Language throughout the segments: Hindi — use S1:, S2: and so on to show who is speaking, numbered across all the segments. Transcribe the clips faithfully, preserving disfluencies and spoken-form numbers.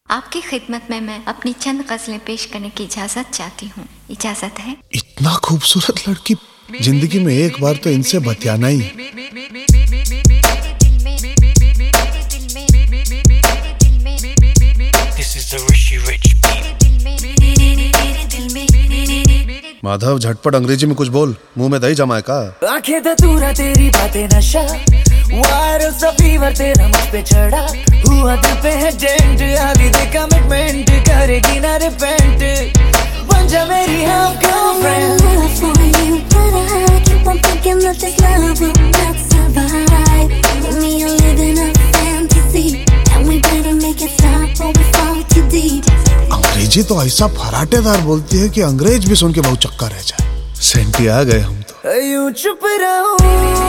S1: आपकी खिदमत में मैं अपनी चंद गजलें पेश करने की इजाजत चाहती हूँ। इजाजत है?
S2: इतना खूबसूरत लड़की जिंदगी में एक बार तो इनसे बतियाना ही। माधव झटपट अंग्रेजी में कुछ बोल, मुंह में दही जमाए का।
S3: आंखें धतूरा तेरी बातें नशा, वायरल सा फीवर तेरा मुझ पे चढ़ा, हुआ दिल पे है डेंट, आगे दे कमिटमेंट करेगी ना रिपेंट, बन जा मेरी हम गर्लफ्रेंड।
S2: अंग्रेजी तो ऐसा फराटेदार बोलती है कि अंग्रेज भी सुन के बहुत चक्का रह जाए। सेंटी आ गए हम तो।
S3: यूं चुप रहूं,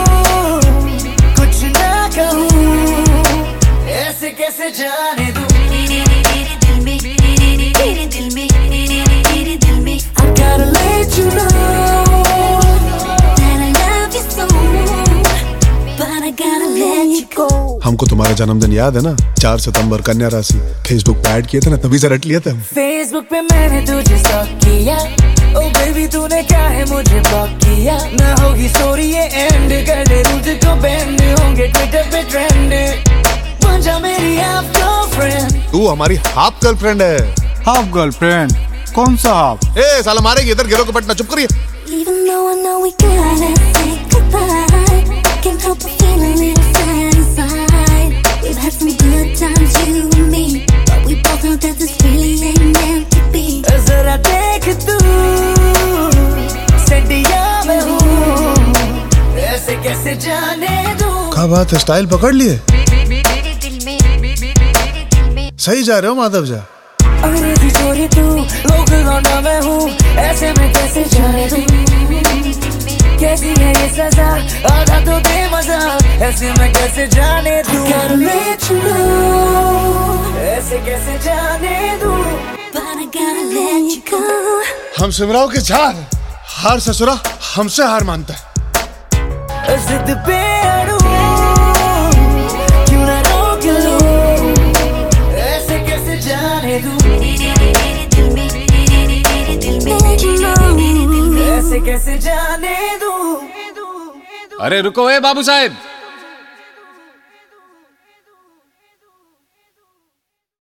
S3: कुछ ना कहूं, ऐसे कैसे जाने दूं तेरे दिल में, तेरे दिल में, तेरे दिल में। I gotta let you know that I love you so, but I gotta let you go।
S2: हमको तुम्हारा जन्मदिन याद है ना? चार सितंबर, कन्या राशि। फेसबुक पे ऐड किए थे ना, तभी से रट लिए थे हम।
S3: फेसबुक पे मैंने तुझे स्टॉक किया, ओ बेबी तूने क्या है मुझे ब्लॉक किया, ना होगी स्टोरी ये एंड, कर दे तुझको बैंड, होंगे ट्विटर पे ट्रेंड, बन जा मेरी हाफ गर्लफ्रेंड।
S2: तू हमारी हाफ गर्लफ्रेंड है।
S4: Half girlfriend? कौन सा हाफ?
S2: ए साला मारेगी इधर, गिरो के पटना। चुप करिए।
S3: जरा देख तू सैडिया में हूँ, ऐसे कैसे जाने दूं।
S2: क्या बात है, स्टाइल पकड़ लिए? सही जा रहे हो माधव जा।
S3: अंग्रेजी चोरी तू, लोकल लौंडा मैं हूँ, ऐसे में कैसे जाने दूं। कैसी है ये सजा, आधा तो दे मजा, ऐसे में कैसे जाने दूं। Gotta let you know, ऐसे कैसे जाने दूं, but I gotta let you go।
S2: हम सिमराव के चार, हार ससुरा हमसे हार मानता है।
S3: जिद पे अड़ूं, क्यों ना रोक लो, ऐसे कैसे जाने दूं, ऐसे कैसे जाने दूं।
S5: अरे रुको ए बाबू साहब,